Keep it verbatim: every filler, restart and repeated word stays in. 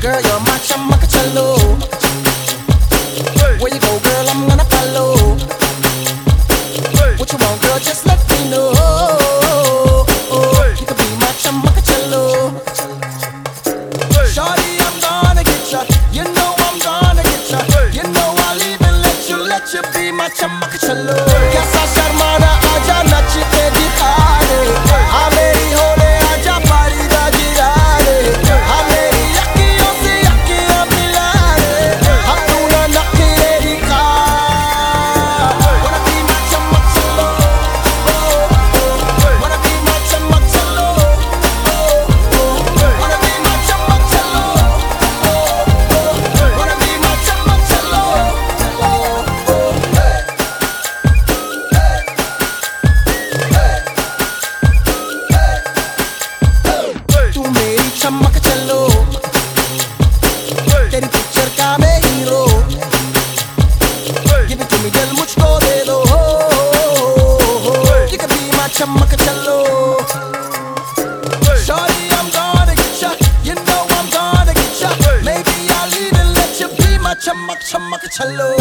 Girl, you're my chamakacello. Where you go, girl, I'm gonna follow. What you want, girl, just let me know. You could be my chamakacello. Shawty, I'm gonna get ya. You know I'm gonna get ya. You know I'll even let you, let you be my chamakacello. Kaisa sharmana aaja nach ke dikha de. Aa meri hole aaja pari da gira de. Aa meri yakkiyon se yakkiyan mila de. Apna nakhre dikha. Wanna be my chamakacello. Wanna be my chamakacello. Wanna be my chamakacello. Wanna be my chamakacello. तू मेरी chamakacello. तेरी picture का मैं hero. Give it to me, दिल मुझको दे दो. You can be my chamakacello. Shawty, I'm gonna get ya. You know I'm gonna get ya. Maybe I'll even let you be my chamak chamakacello.